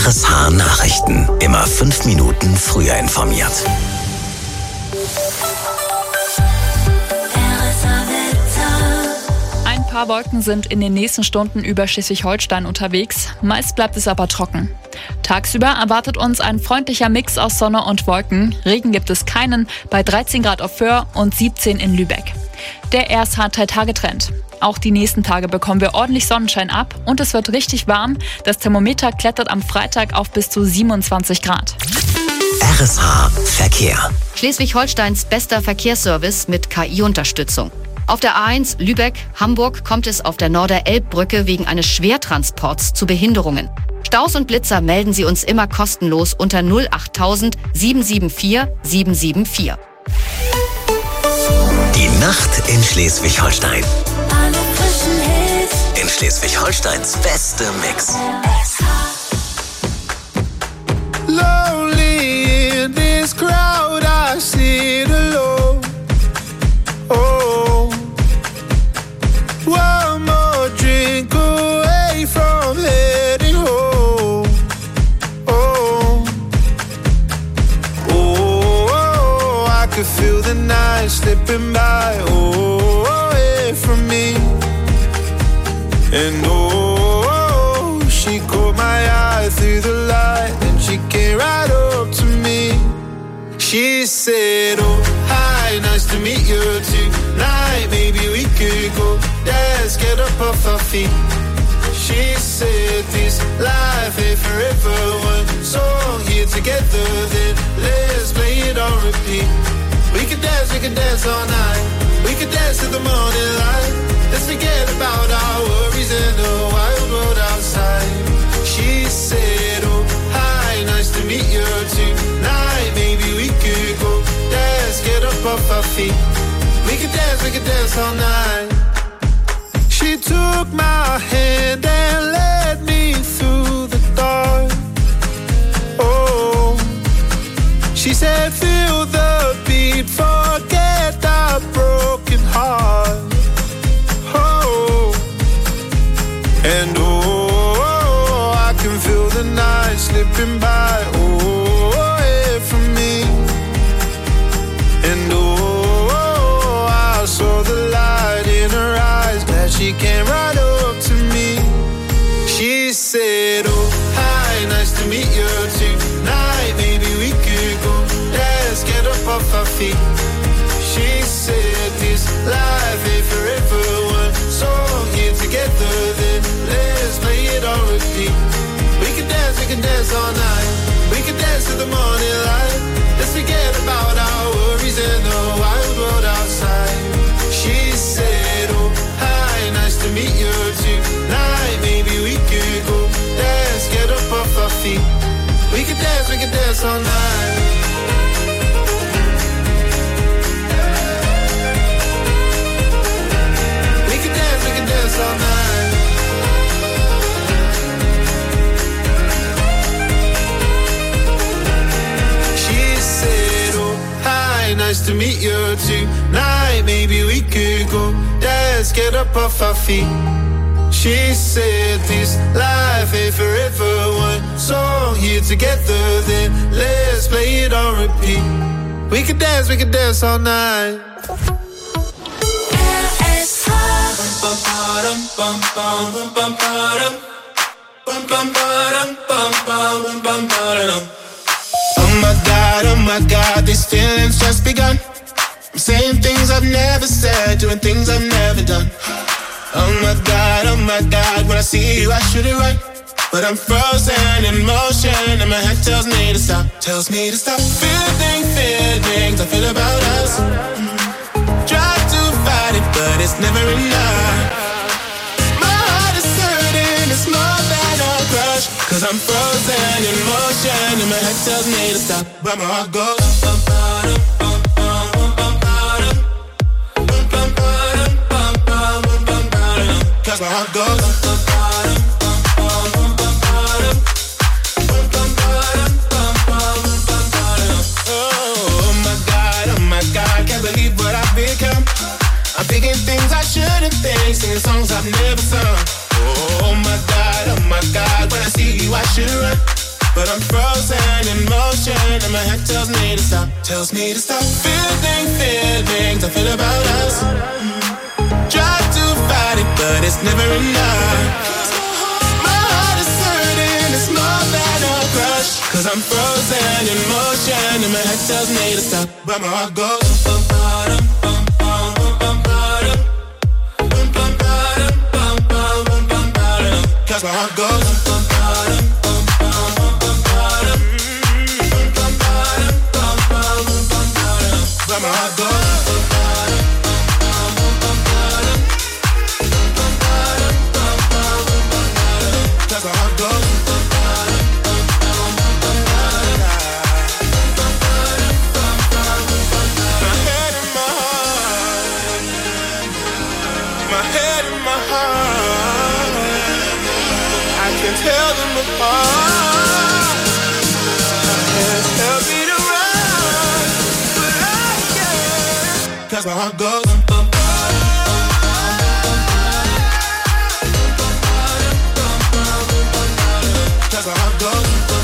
RSH Nachrichten. Immer 5 Minuten früher informiert. Ein paar Wolken sind in den nächsten Stunden über Schleswig-Holstein unterwegs. Meist bleibt es aber trocken. Tagsüber erwartet uns ein freundlicher Mix aus Sonne und Wolken. Regen gibt es keinen, bei 13 Grad auf Föhr und 17 in Lübeck. Der RSH-3-Tage-Trend. Auch die nächsten Tage bekommen wir ordentlich Sonnenschein ab und es wird richtig warm. Das Thermometer klettert am Freitag auf bis zu 27 Grad. RSH Verkehr. Schleswig-Holsteins bester Verkehrsservice mit KI-Unterstützung. Auf der A1 Lübeck-Hamburg kommt es auf der Norder-Elb-Brücke wegen eines Schwertransports zu Behinderungen. Staus und Blitzer melden Sie uns immer kostenlos unter 08000 774 774. Die Nacht in Schleswig-Holstein. Alle frischen Hits. In Schleswig-Holsteins beste Mix. Lonely in this crowd, I sit alone. Oh, one more drink away from heading home. Oh, oh, I could feel the night slipping by. Oh, away from me. And oh, she caught my eye through the light, and she came right up to me. She said, oh, hi, nice to meet you tonight. Maybe we could go dance, get up off our feet. She said, this life ain't forever. One song here together, then let's play it on repeat. We could dance all night. We could dance till the morning light. Let's forget about our worries in the wild world outside. She said, oh, hi, nice to meet you tonight. Maybe we could go dance, get up off our feet. We could dance all night. She took my hand and led me through the dark. Oh, she said, feel the beat, forget our broken heart. Oh, and oh, I can feel the night slipping by. Oh, away from me. And oh, I saw the light in her eyes, that she came right up to me. She said, oh, hi, nice to meet you tonight. Maybe we could go dance, get up off our feet. She said, this life ain't forever. One song here together, then let's play it on repeat. We can dance all night. We can dance till the morning light. Let's forget about our worries in the wild world outside. She said, oh, hi, nice to meet you tonight. Maybe we could go dance, get up off our feet. We can dance all night. We can dance all night. She said, oh, hi, nice to meet you tonight. Maybe we could go dance, get up off our feet. She said, this life ain't forever. One song here together, then let's play it on repeat. We can dance all night. Oh my God, these feelings just begun. I'm saying things I've never said, doing things I've never done. Oh my God, when I see you I should it right. But I'm frozen in motion and my head tells me to stop. Feeling feelings I feel about us. Try to fight it but it's never enough. My heart is hurting, it's more than a crush. Cause I'm frozen in motion and my head tells me to stop. But my heart goes cause my heart goes. Oh my God, can't believe what I've become. I'm thinking things I shouldn't think, singing songs I've never sung. Oh my God, when I see you I should run. but I'm frozen in motion, and my head tells me to stop. Tells me to stop. Feelings I feel about us. Try to fight it, but it's never enough. My heart is hurting, it's more than a crush. Cause I'm frozen in motion, and my head tells me to stop, but my heart goes. Cause my heart goes. But my heart goes. Cause my heart goes. My head and my heart. My head and my heart. I can tell them apart. My hands tell me to run, but I can't. Cause my heart goes. Cause my heart goes.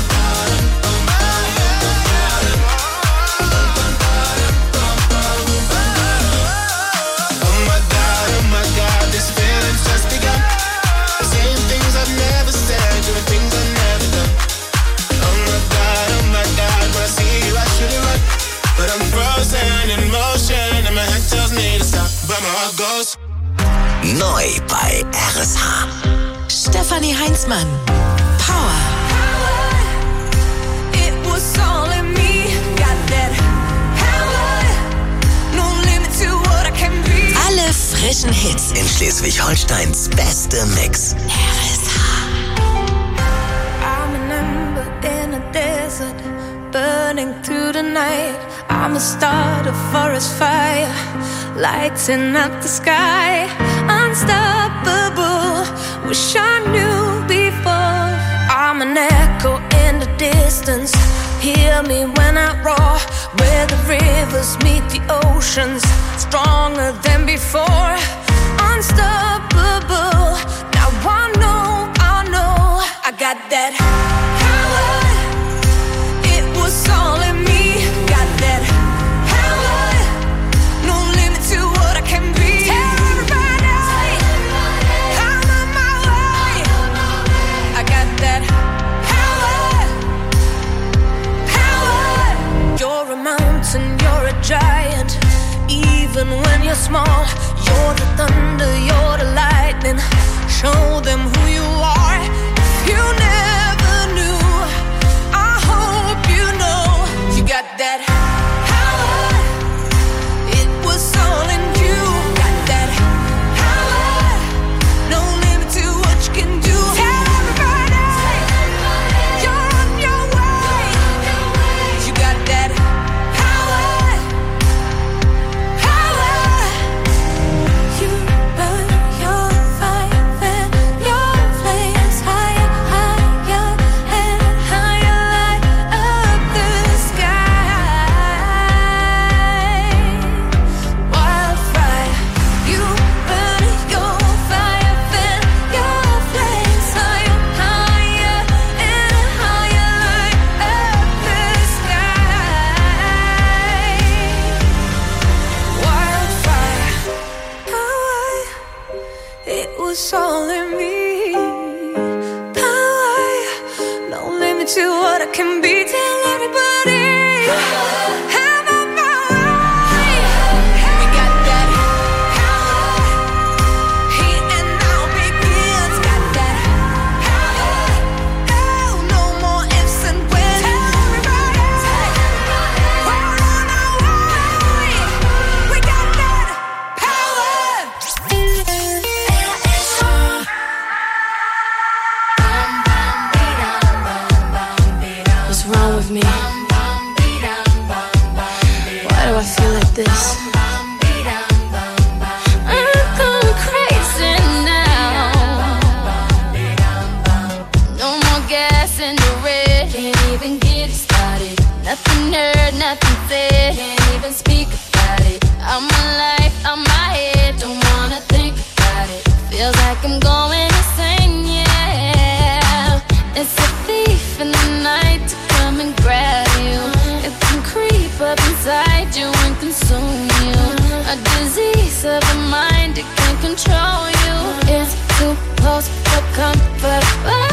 Oh my God, this feeling's just begun. Saying things I've never said, doing things I've never done. Oh my God, when I see you I should have run. But I'm frozen in motion, and my head tells me to stop, but my heart goes. Neu bei RSH. Stefanie Heinzmann. Power. It was all in me. Got that power. No limit to what I can be. Alle frischen Hits. In Schleswig-Holsteins beste Mix. RSH. I'm an ember in a desert, burning through the night. I'm a start, a forest fire, lighting up the sky. Unstoppable, wish I knew before. I'm an echo in the distance, hear me when I roar. Where the rivers meet the oceans, stronger than before. Unstoppable, now I know I got that power. It was all in me. Got that power. No limit to what I can be. Tell everybody I'm on my way. I got that power. You're a mountain, you're a giant. Even when you're small, you're the thunder, you're the lightning. Show them who you are. If you never knew, I hope you know. You got that power. It was all in you. Got that power. No limit to what you can do. Tell everybody you're on your way. You got that power. You burn your fire and your flames higher, higher and higher, light up the sky. Wildfire, you burn your fire and your flames higher, higher and higher, light up the sky. Wildfire, power, it was all in me. Power, no limit to what I can be. Tell everybody I'm on my way. We got that power. Here and now begins. Got that power. Oh, no more ifs and when. Tell everybody we're on our way. We got that power. What's wrong with me? Why do I feel like this? I'm going crazy now. No more gas in the red. Can't even get it started. Nothing heard, nothing said. Can't even speak about it. I'm alive, I'm my head. Don't wanna think about it. Feels like I'm going insane, yeah. It's a thief in the night to come and grab you. It can creep up inside you and consume you. A disease of the mind, it can control you. It's too close for comfort.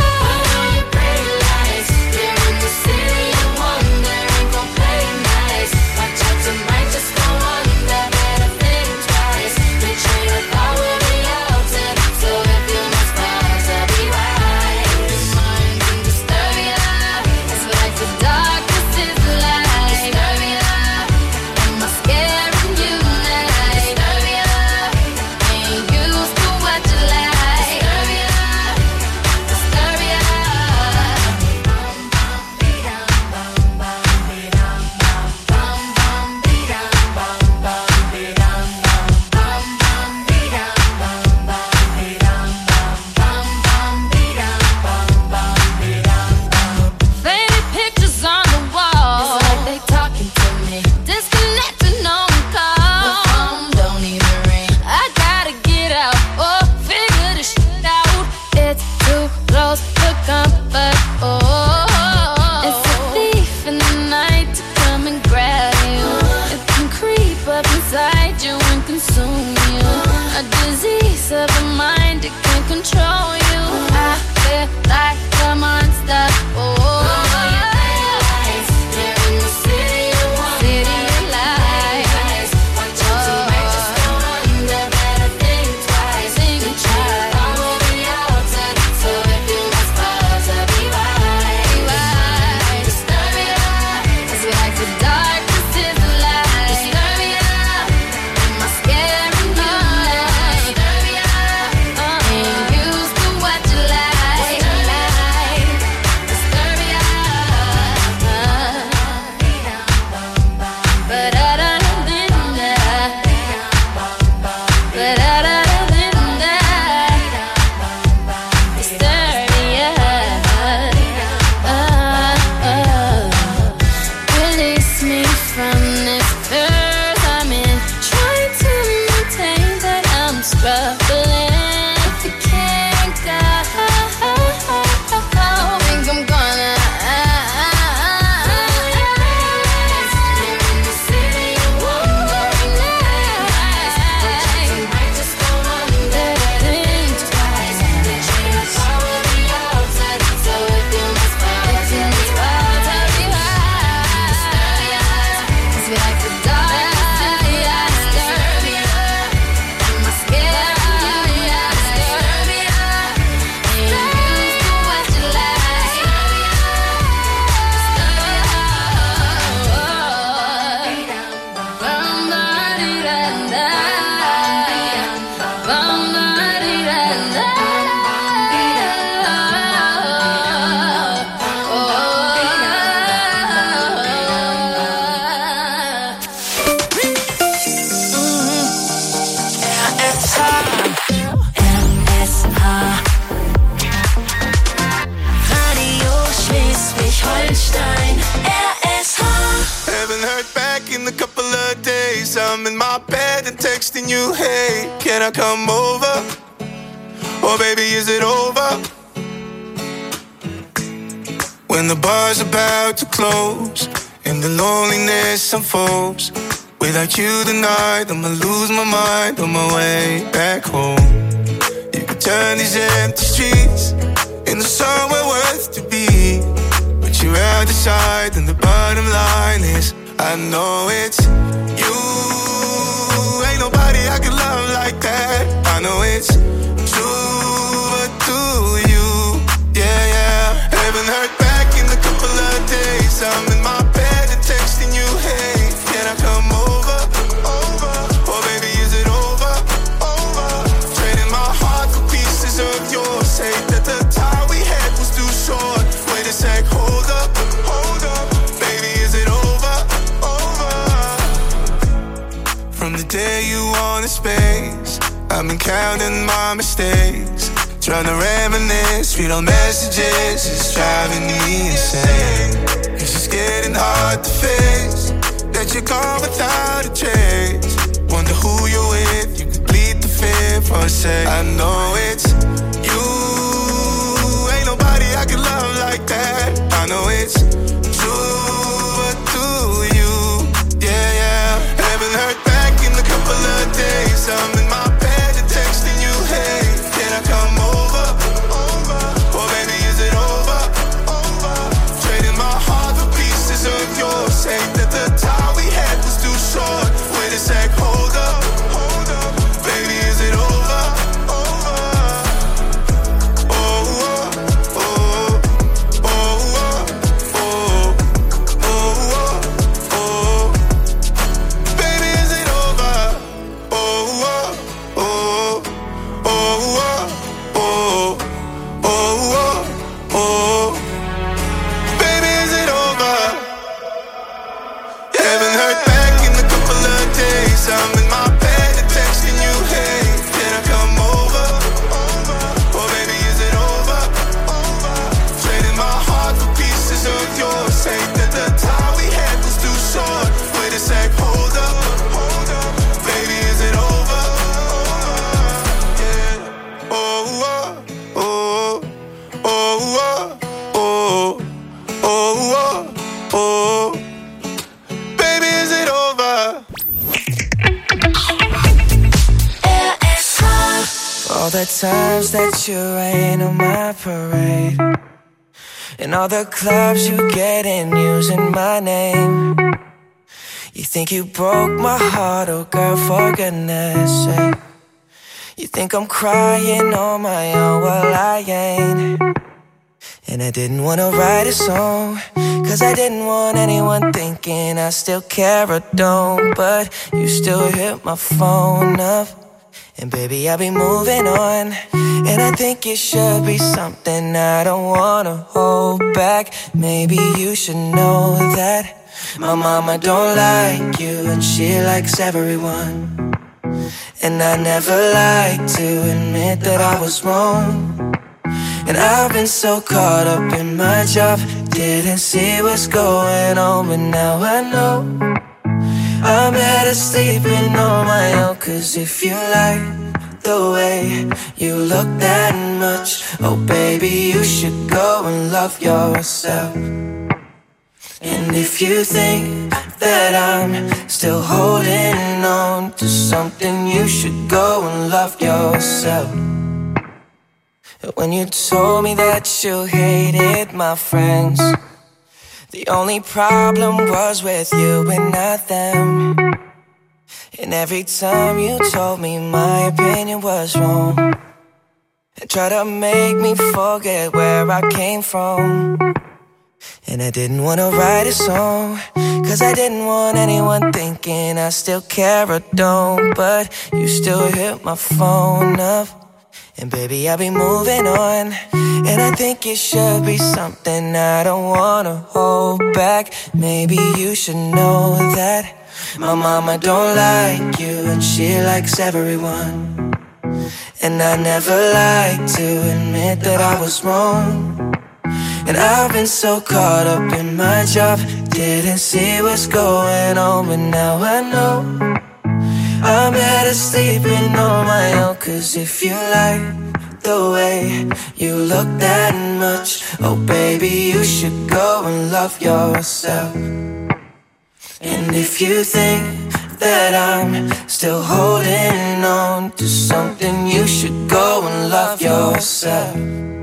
I'm in my bed and texting you, hey, can I come over? Or baby, is it over? When the bar's about to close and the loneliness unfolds, without you tonight, I'ma lose my mind on my way back home. You can turn these empty streets into somewhere worth to be, but you're out the side and the bottom line is I know it's you. Ain't nobody I can love like that. I know it's true, but do you? Yeah, yeah. Haven't heard back in a couple of days. I'm in my bed and texting you, hey, can I come over? Or baby, is it over? Trading my heart for pieces of yours. Say that the time we had was too short. Wait a sec, hold up. Baby, is it over? From the day you wanted space, I've been counting my mistakes, trying to reminisce, read all messages, it's driving me insane. It's just getting hard to face that you're gone without a trace. Wonder who you're with, you could bleed the fear for a sec. I know it's you, ain't nobody I I can love like that. I know it's true, but do you? Yeah, yeah. Haven't heard back in a couple of days. I'm in my bed and texting you, hey, can I come over? Or maybe is it over? Trading my heart for pieces of yours. Say that the time we had was too short. Wait a sec, hold up. Baby, is it over? I'm in my bed and texting you, hey, can I come over? Or maybe is it over? Trading my heart for pieces of yours. Say that the time we had was too short. Wait a sec, hold up. Baby, is it over? Yeah. Baby, is it over? All the times that you rain on my parade, and all the clubs you get in using my name. You think you broke my heart, oh girl, for goodness sake. You think I'm crying on my own, well I ain't. And I didn't wanna write a song, cause I didn't want anyone thinking I still care or don't. But you still hit my phone up, and baby, I'll be moving on. And I think it should be something I don't wanna hold back. Maybe you should know that my mama don't like you, and she likes everyone. And I never like to admit that I was wrong. And I've been so caught up in my job, didn't see what's going on, but now I know I'm better sleeping on my own. Cause if you like the way you look that much, oh baby, you should go and love yourself. And if you think that I'm still holding on to something, you should go and love yourself. When you told me that you hated my friends, the only problem was with you and not them. And every time you told me my opinion was wrong, and tried to make me forget where I came from. And I didn't wanna write a song, cause I didn't want anyone thinking I still care or don't. But you still hit my phone up, and baby, I'll be moving on. And I think it should be something I don't wanna hold back. Maybe you should know that my mama don't like you, and she likes everyone. And I never like to admit that I was wrong. And I've been so caught up in my job, didn't see what's going on, but now I know I'm better sleeping on my own. Cause if you like the way you look that much, oh baby, you should go and love yourself. And if you think that I'm still holding on to something, you should go and love yourself.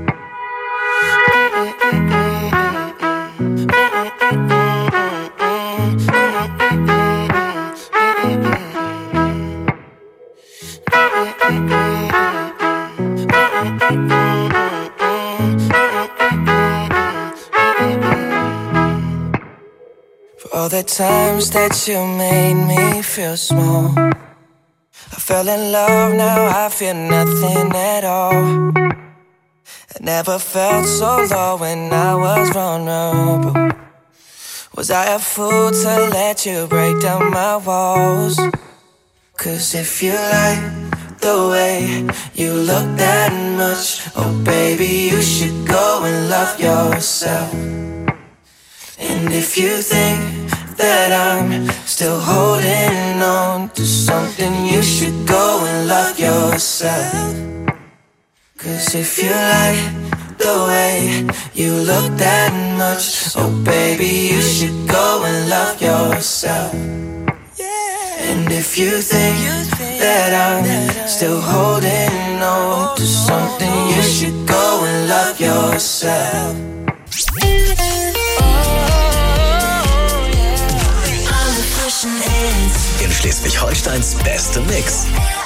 For all the times that you made me feel small, I fell in love, now I feel nothing at all. I never felt so low when I was vulnerable. Was I a fool to let you break down my walls? Cause if you like the way you look that much, oh baby, you should go and love yourself. And if you think that I'm still holding on to something, you should go and love yourself. Cause if you like the the way you look that much. Oh baby, you should go and love yourself. And if you think that I'm still holding on to something, you should go and love yourself. In Schleswig-Holsteins beste Mix.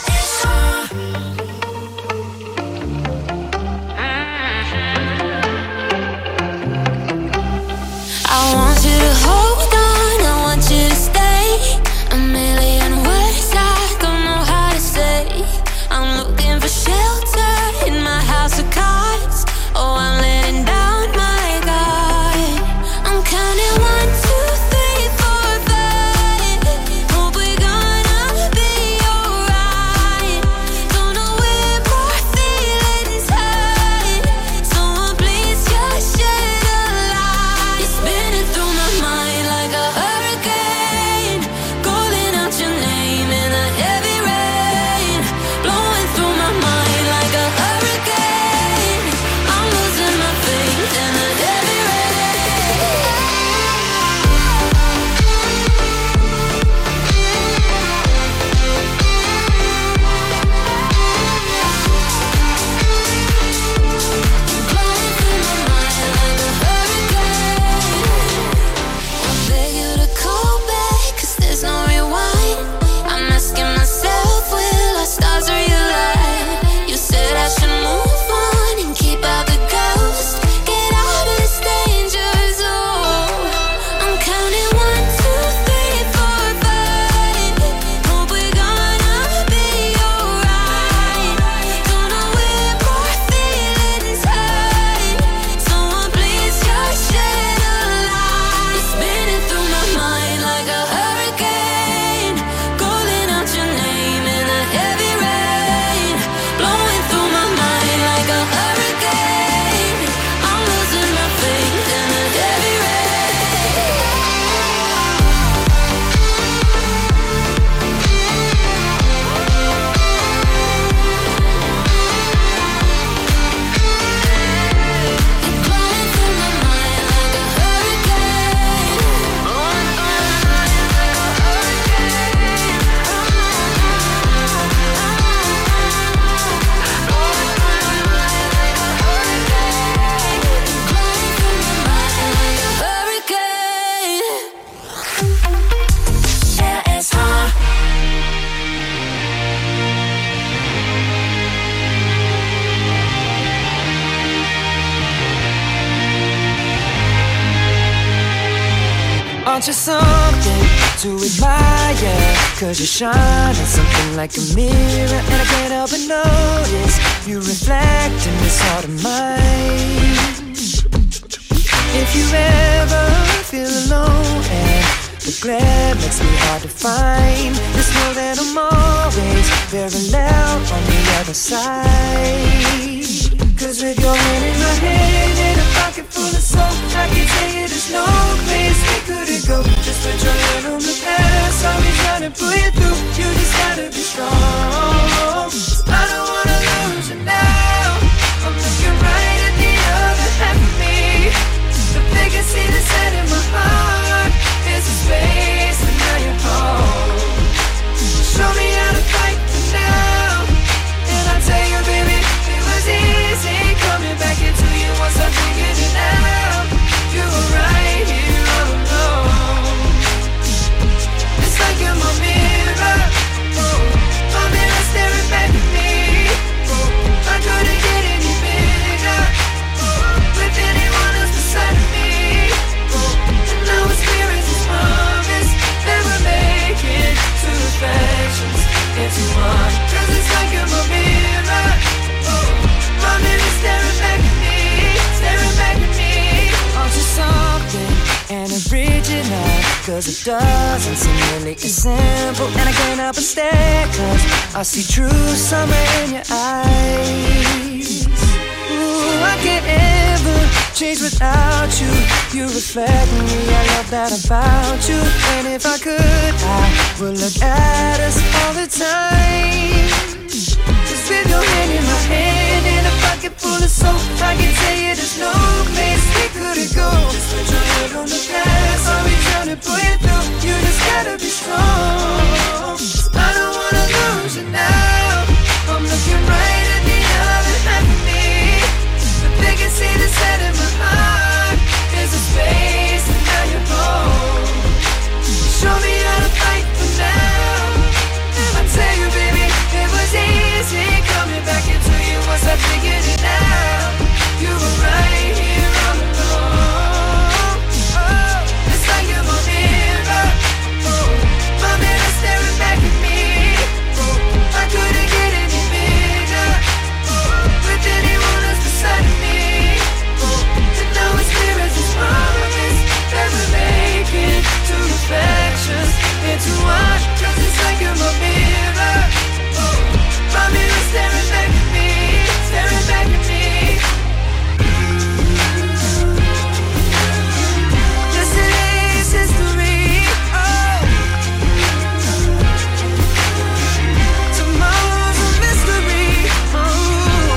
I want you to hold on, I want you to stay. A million words I don't know how to say. I'm looking for shelter in my house of cards. Oh, I'm letting down my guard. I'm counting 1, 2, 3, 4, 5. Hope we're gonna be alright. Don't know where my feelings hide. Someone please just shed a light. You're spinning through my mind like a hurricane, calling out your name in the heavy rain, blowing through my mind like a hurricane. I'm losing my faith in the heavy I beg you to call back, 'cause there's no rewind. I'm asking myself, will our stars realign? You said I should move on and keep out the ghost, get out of this danger zone. I'm counting 1, 2, 3, 4, 5. Hope we're gonna be alright. Don't know where my feelings hide. Someone please just shed a light. You're spinning through my mind like a hurricane, calling out your name in the heavy rain, blowing through my mind like a hurricane. I'm losing my faith in the heavy Aren't you something to admire? 'Cause you're shining something like a mirror, and I can't help but notice you reflect in this heart of mine. If you ever feel alone and the glare makes me hard to find, just know that I'm always very loud on the other side. 'Cause with your hand in my hand and a pocket full of soap, I can tell you there's no place we couldn't go. Just put your hand on the past, I'll be trying to pull you through. You just gotta be strong. I don't wanna lose you now. I'm looking right at the other half of me. The biggest see the set in my heart is a space, and now you're home. Show me how to fight for now, and I'll tell you, baby, it was easy coming back into you once I figured it out. You were right here all alone. It's like you're my mirror, oh, my mirror staring back at me. Oh, I couldn't get any bigger, oh, with anyone else beside me. Oh, and now it's clear as this promise that we're making two reflections into one. 'Cause it's like you're my mirror, oh, my mirror staring back at me, staring back at me. Aren't you something and original? 'Cause it doesn't seem really as simple, and I can't help but stare, 'cause I see true summer in your eyes. Ooh, I can't ever change without you. You reflect me, I love that about you. And if I could, I would look at us all the time. 'Cause Just with your hand in my hand and a pocket full of soap, I can tell you there's no place we couldn't go. Just put your head on the past, I'll be trying to pull you through. You just gotta be strong. I don't wanna lose you now. I'm looking right at the other half of me, but they can see the set in my heart. There's a space and now you're home. Show me how to fight for now. I tell you, baby, it was easy coming back into you once I figured it out. You were right here all along. Oh, it's like you're my mirror. Oh, my mirror staring back at me. Oh, I couldn't get any bigger. Oh, with anyone else beside me. Oh, and now it's clear as this promise that we're making two reflections into one. 'Cause it's like you're my mirror. Oh, my mirror staring back at me, staring back at me. Yesterday's history. Oh, tomorrow's a mystery. Oh,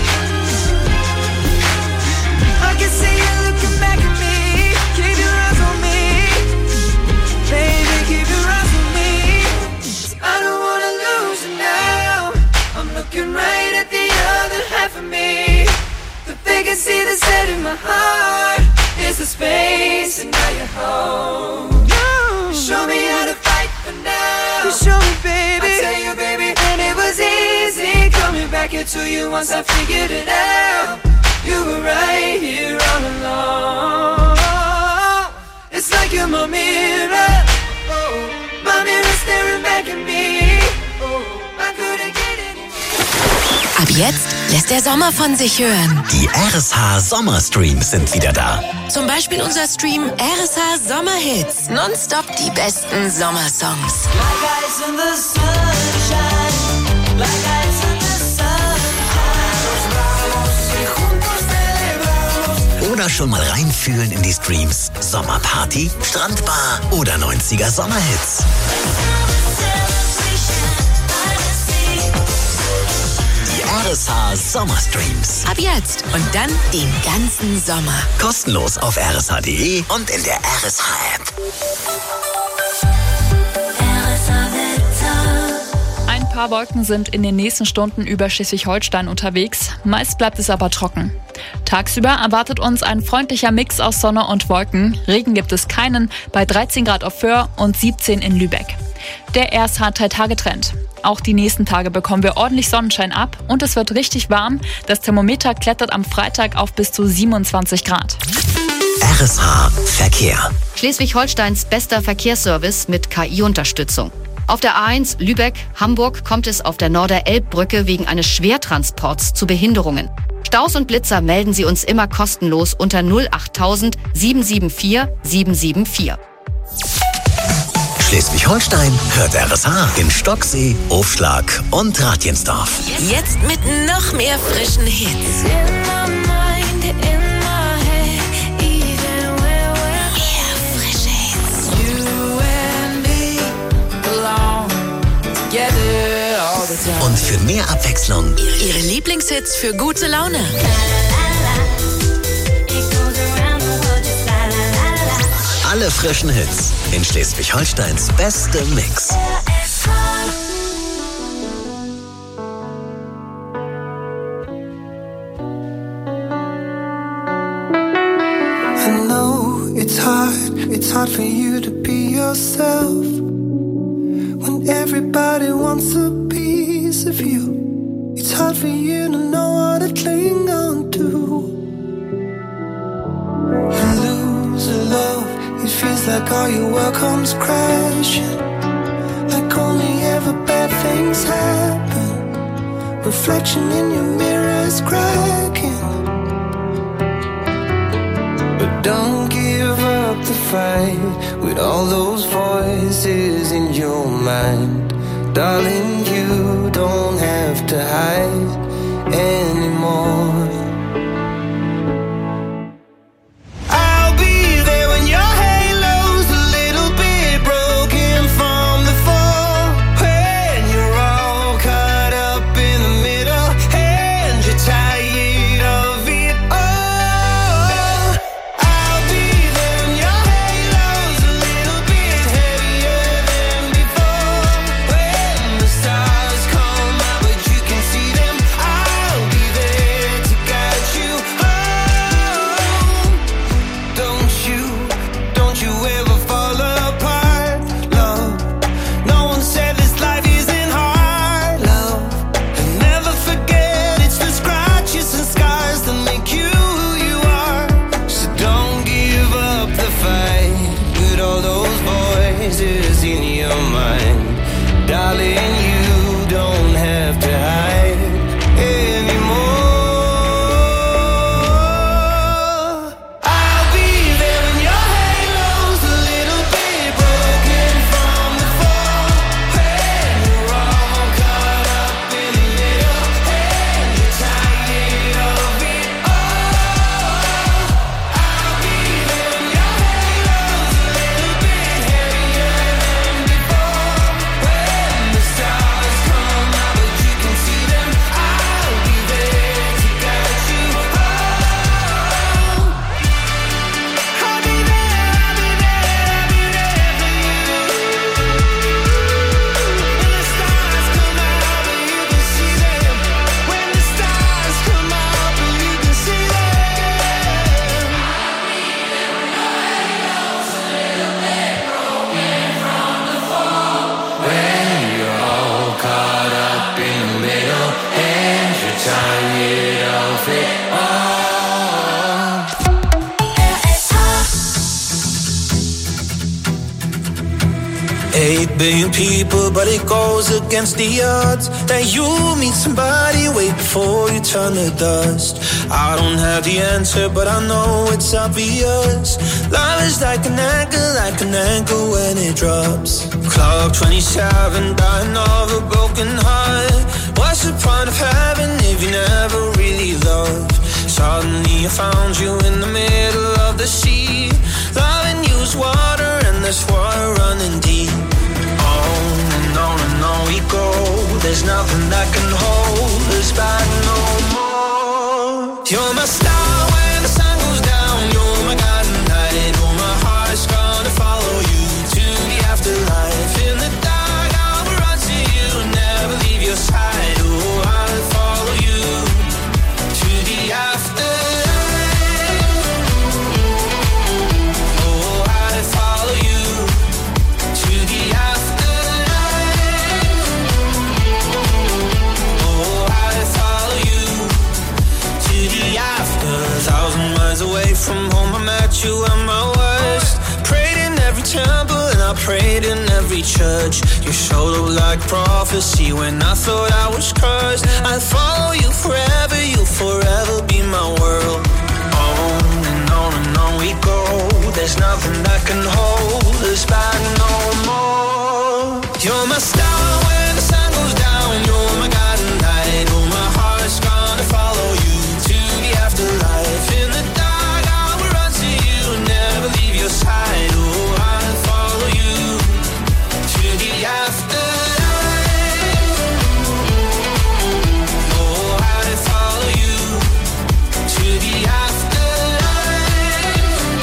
I can see you looking back at me. Keep your eyes on me, baby, keep your eyes on me. I don't wanna lose you now. I'm looking right at the other half of me, but they can see the set in my heart. It's the space and now you're home. Show me how to fight for now. You show me, baby. I tell you, baby, and it was easy coming back into you once I figured it out. You were right here all along. It's like you're my mirror. Oh, my mirror staring back at me. Oh, I couldn't get any more. Ab jetzt lässt der Sommer von sich hören. Die RSH Sommerstreams sind wieder da. Zum Beispiel unser Stream RSH Sommerhits. Nonstop die besten Sommersongs. Oder schon mal reinfühlen in die Streams Sommerparty, Strandbar oder 90er Sommerhits. Die RSH Sommerstreams. Ab jetzt und dann den ganzen Sommer. Kostenlos auf rsh.de und in der RSH-App. Ein paar Wolken sind in den nächsten Stunden über Schleswig-Holstein unterwegs. Meist bleibt es aber trocken. Tagsüber erwartet uns ein freundlicher Mix aus Sonne und Wolken. Regen gibt es keinen, bei 13 Grad auf Föhr und 17 in Lübeck. Der RSH-3-Tage-Trend. Auch die nächsten Tage bekommen wir ordentlich Sonnenschein ab und es wird richtig warm. Das Thermometer klettert am Freitag auf bis zu 27 Grad. RSH Verkehr. Schleswig-Holsteins bester Verkehrsservice mit KI-Unterstützung. Auf der A1 Lübeck-Hamburg kommt es auf der Norder-Elb-Brücke wegen eines Schwertransports zu Behinderungen. Staus und Blitzer melden Sie uns immer kostenlos unter 08000 774 774. Schleswig-Holstein hört RSH in Stocksee, Hofschlag und Ratjensdorf. Jetzt mit noch mehr frischen Hits. Mehr frische Hits. Und für mehr Abwechslung Ihre Lieblingshits für gute Laune. alle frischen Hits in Schleswig-Holsteins bestem Mix. I know it's hard for you to be yourself when everybody wants a piece of you. It's hard for you to know what to cling on to. You lose a love, it feels like all your world comes crashing, like only ever bad things happen. Reflection in your mirror is cracking. But don't give up the fight with all those voices in your mind. Darling, you don't have to hide anymore. I'll be there when your halo's a little bit broken from the fall, when you're all caught up in the middle. darling, you don't have to hide anymore. I'll be there when your halo's a little bit broken from the fall, when you're all caught up in the middle and you're tired of it all. I'll be there when your halo's a little bit heavier than before, when the stars come out but you can see them. I'll be there to guide you home. I'll be there, I'll be there, I'll be there for you. When the stars come out but you can see them. When the stars come out but you can see them. When you're all caught up in the middle and you're tired of it all. 8 billion people, but it goes against the odds that you meet somebody way before you turn to dust. I don't have the answer, but I know it's obvious. Love is like an anchor when it drops. Club 27, dying of a broken heart. What's the point of having if you never really loved? Suddenly I found you in the middle of the sea. Loving you's water and there's water running deep. On we go. There's nothing that can hold us back no more. You're my star when the sun goes down. You're my guiding light. Oh, my heart's gonna follow you to the afterlife. In the dark, I'll run to you, never leave your side. Oh, I'll follow you to the afterlife. Oh, I'll follow you to the afterlife. After 1,000 miles away from home, I met you at my worst. Prayed in every temple and I prayed in every church. You showed up like prophecy when I thought I was cursed. I'll follow you forever, you'll forever be my world. On and on we go. There's nothing that can hold us back no more. You're my star when the sun goes down. You're my guiding light. Oh, my heart's gonna follow you to the afterlife. In the dark, I will run to you, never leave your side. Oh, I'll follow you to the afterlife. Oh, I'll follow you to the afterlife.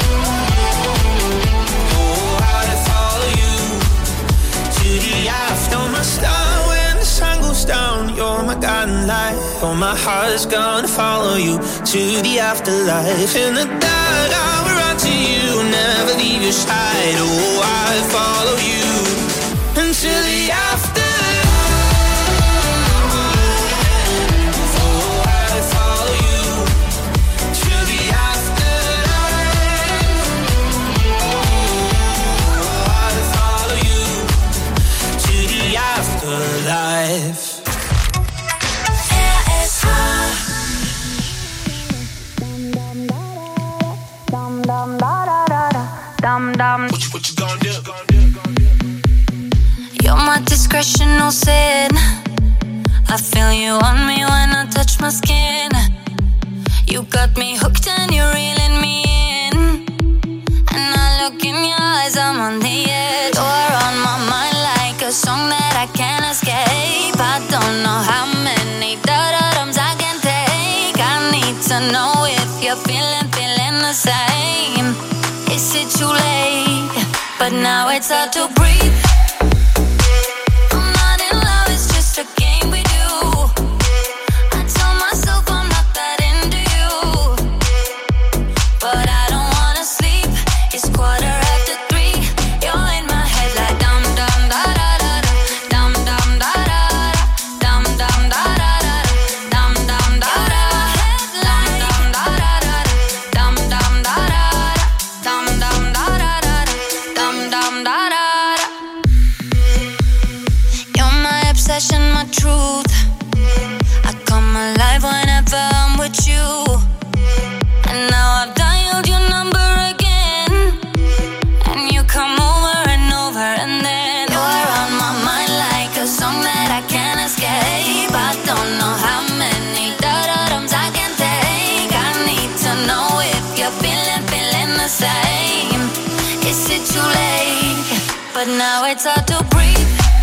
Oh, I'll follow you to the after. You're my star when the sun goes down. You're my guiding light. Oh, my heart's gonna follow you to the afterlife. In the dark, I will run to you, never leave your side. Oh, I'll follow you until the afterlife. Oh, I'll follow you to the afterlife. Oh, I'll follow you to the afterlife. What you gonna do? You're my discretion, no sin. I feel you on me when I touch my skin. You got me hooked and you're reeling me in. And I look in your eyes, I'm on the edge. You're on my mind like a song that I can't escape. I don't know how many da-da-dums I can take. I need to know if you're feeling the same. Is it too late? But now it's hard to breathe. I'm not in love, it's just a game we do. I tell myself I'm not that into you, but I don't wanna sleep. It's 3:15. You're in my head like dum dum da da da da, dum dum da da da, dum dum da da da, dum dum da da, dum dum da da da, dum dum da da, dum dum da da da, dum dum da da. Is it too late? But now it's hard to breathe.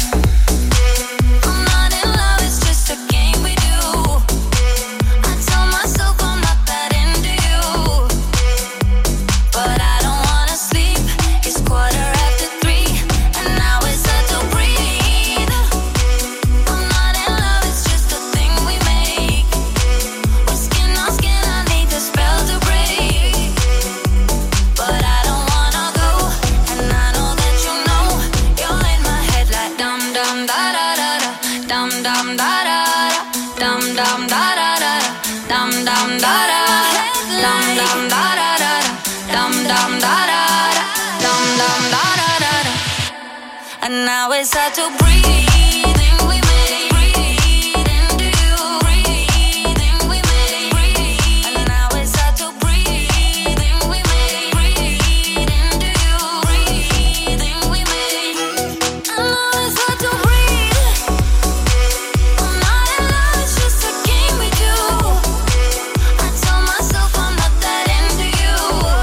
I'm not in love, it's just a game we do. I tell myself I'm not that into you, but I don't wanna sleep. It's 3:15, and now it's hard to breathe. I'm not in love, it's just a thing we make. We're skin on skin, I need the spell to break, but I don't wanna go, and I know that you know. You're in my head like dum dum da da da da, dum dum da da da, dum dum da da da, dum dum da da da, dum dum da da da, dum dum da da da, dum dum da da da. And now it's hard to breathe. We make breathe into you. Breathing we make breathe. And now it's hard to breathe. We make breathe into you. Breathing we make. And now it's hard to breathe. I'm not in love, it's just a game we do. I tell myself I'm not that into you,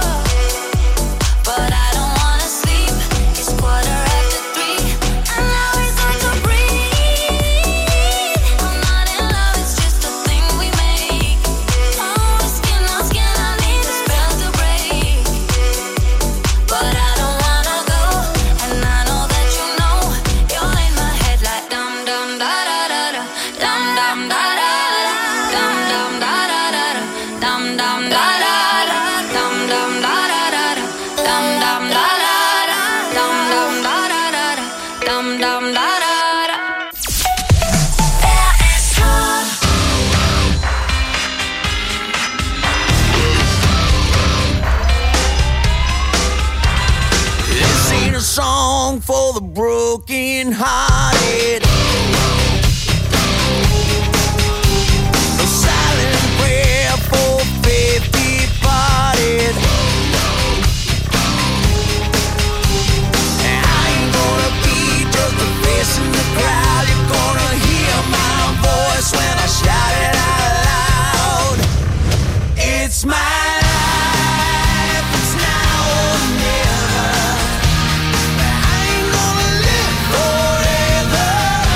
but I don't wanna sleep. It's 3:15, and now it's hard to breathe. I'm not in love, it's just a thing we make. Oh, skin on skin, I need the spell to break, but I don't wanna go, and I know that you know. You're in my head like dum dum da da da da, dum dum da da da, dum dum da da da da, dum dum da da da, dum dum da da da da, dum dum da da da, dum dum da da da da, dum dum da da da. This ain't a song for the broken hearted. A silent prayer for faith departed. And I ain't gonna be just a face in the crowd. You're gonna hear my voice when I shout it out loud. It's my life, it's now or never. I ain't gonna live forever.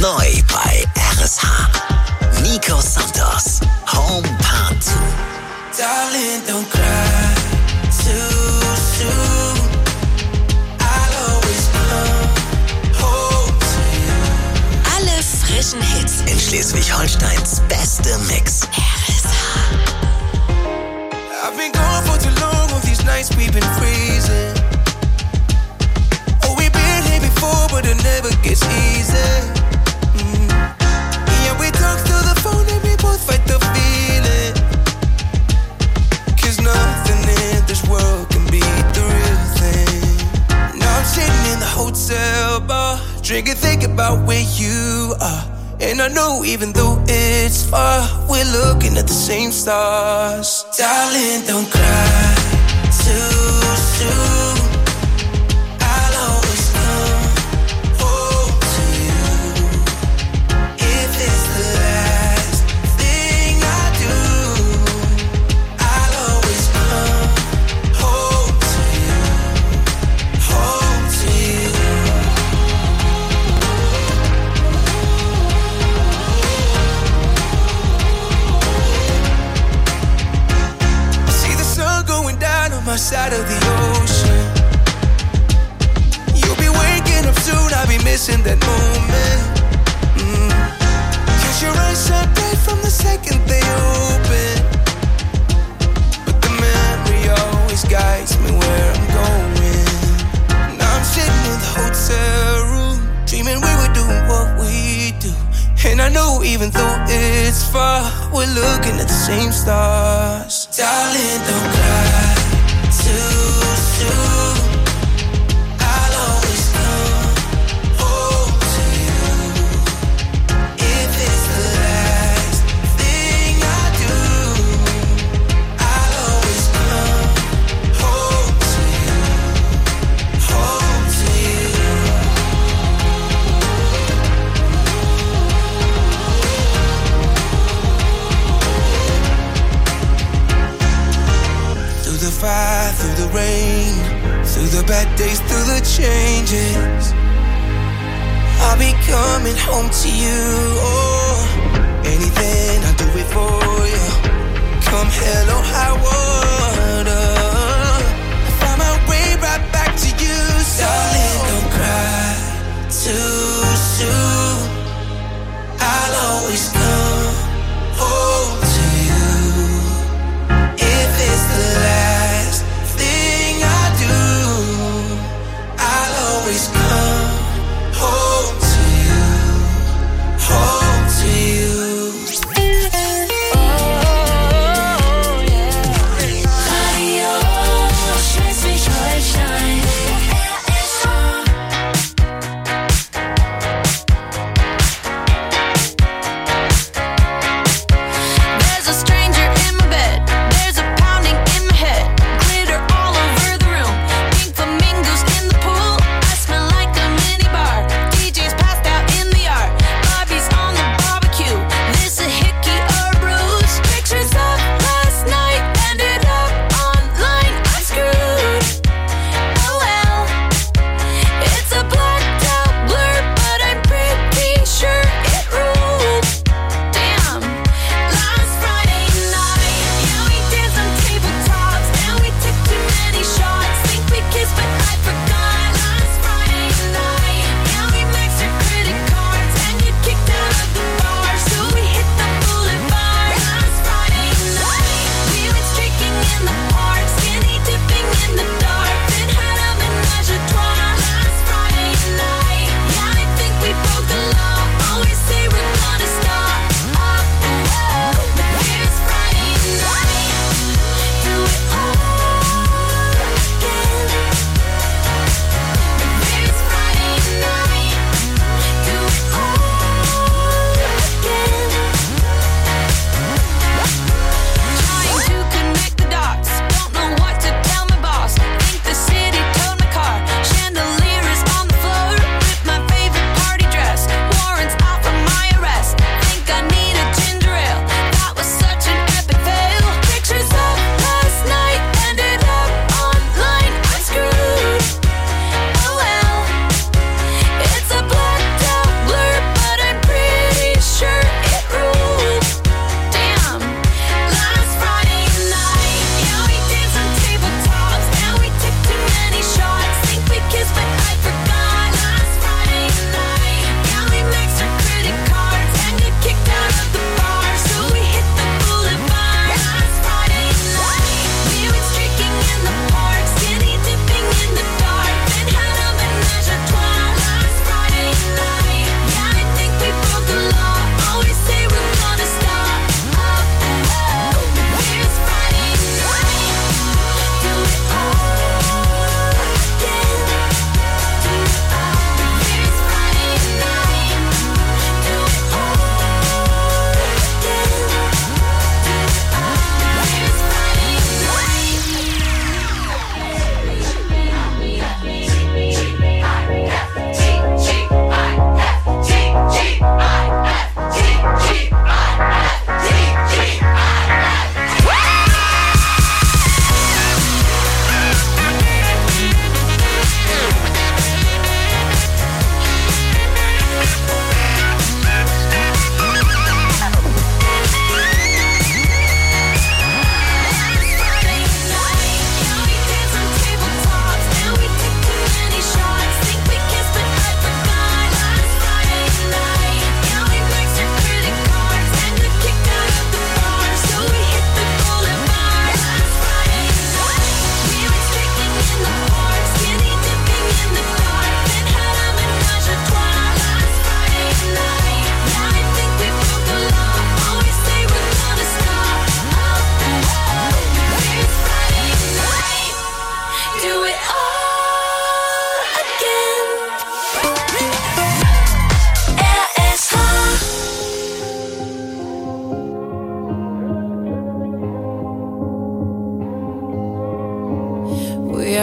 Neu bei RSH. Nico Santos, Home Part 2. Darling, don't cry too soon. I'll always come home to you. Alle frischen Hits In Schleswig-Holsteins beste Mix. RSH. I've been gone for too long on these nights we've been freezing. Oh, we've been here before, but it never gets easy. Yeah, we talk through the phone and we both fight the feeling. 'Cause nothing in this world can beat the real thing. Now I'm sitting in the hotel bar, drinking, thinking about where you are. And I know even though it's far, we're looking at the same stars. Darling, don't cry too soon. I'll always come home to you. If it's the last thing I do, I'll always come home to you. Home to you. Going down on my side of the ocean. You'll be waking up soon, I'll be missing that moment. 'Cause your eyes shine bright from the second they open. But the memory always guides me where I'm going. Now I'm sitting in the hotel room, dreaming we were doing what we do. And I know even though it's far, we're looking at the same stars. Darling, don't cry too soon. I'll always come home to you. If it's the last thing I do, I'll always come home to you. Home to you. Through the fire, through the rain, through the bad days, through the changes, I'll be coming home to you. Oh, anything, I'll do it for you. Come hell or high water, I find my way right back to you. So darling, don't cry too soon. I'll always come home to you. If it's the last thing I do, I'll always come home to you. Home to you. Radio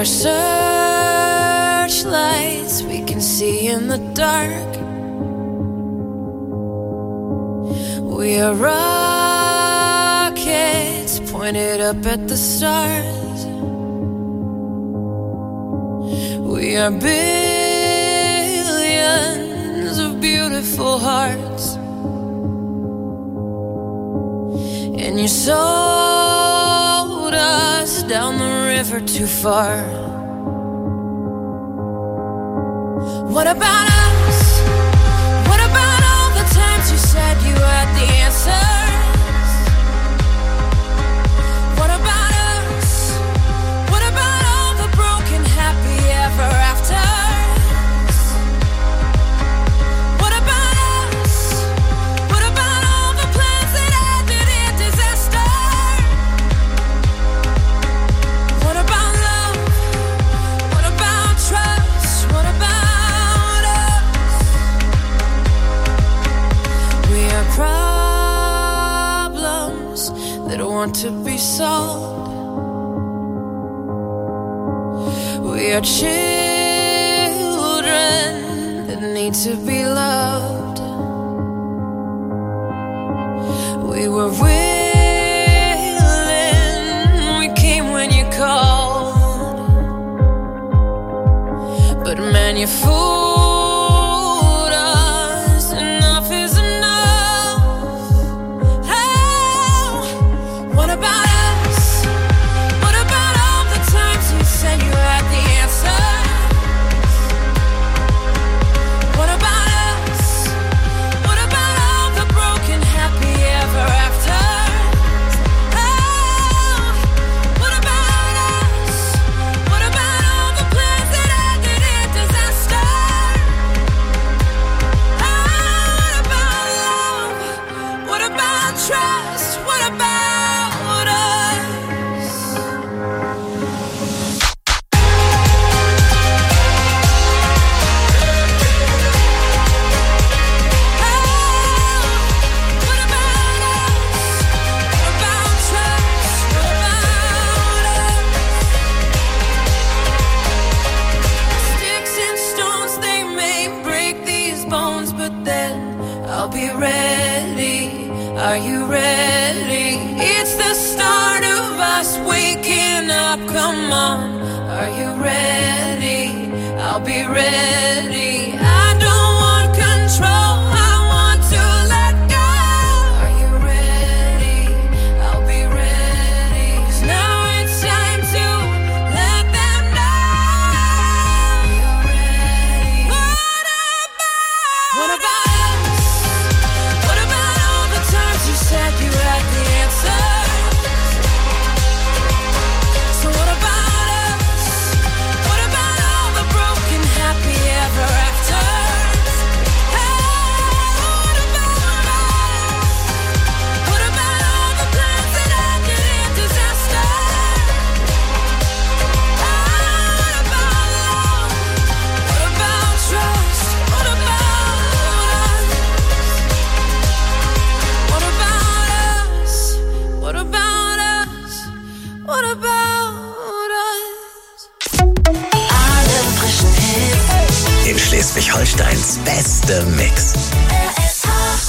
are searchlights we can see in the dark. We are rockets pointed up at the stars. We are billions of beautiful hearts. And you sold us down the river too far. What about us? What about all the times you said you had the answers? What about us? What about all the broken happy ever afters? What about us? What about all the plans that ended in disaster? What about love? What about trust? What about us? We are problems that want to be solved. We are children that need to be loved. We were willing, we came when you called. But man, you fooled us. Enough is enough. Oh, what about us? What about all the times you said you had the answers? What about us? What about all the broken happy ever afters? Oh, what about us? What about all the plans that ended in disaster? Oh, what about love? What about trust? What about us? What about us? What about trust? What about us? Sticks and stones, they may break these bones, but then I'll be ready. Are you ready? It's the start of us waking up. Come on, are you ready? I'll be ready. I don't want control, I want to let go. Are you ready? I'll be ready. 'Cause now it's time to let them know. You're ready. What about us? What about all the times you said you had the answers? So what about us? What about all the broken happy ever afters? What about us? What about all the plans that ended in disaster? What about love? What about trust? What about us? What about us? What about us? What about us? Alle frischen Hits. In Schleswig-Holsteins beste Mix. RSH.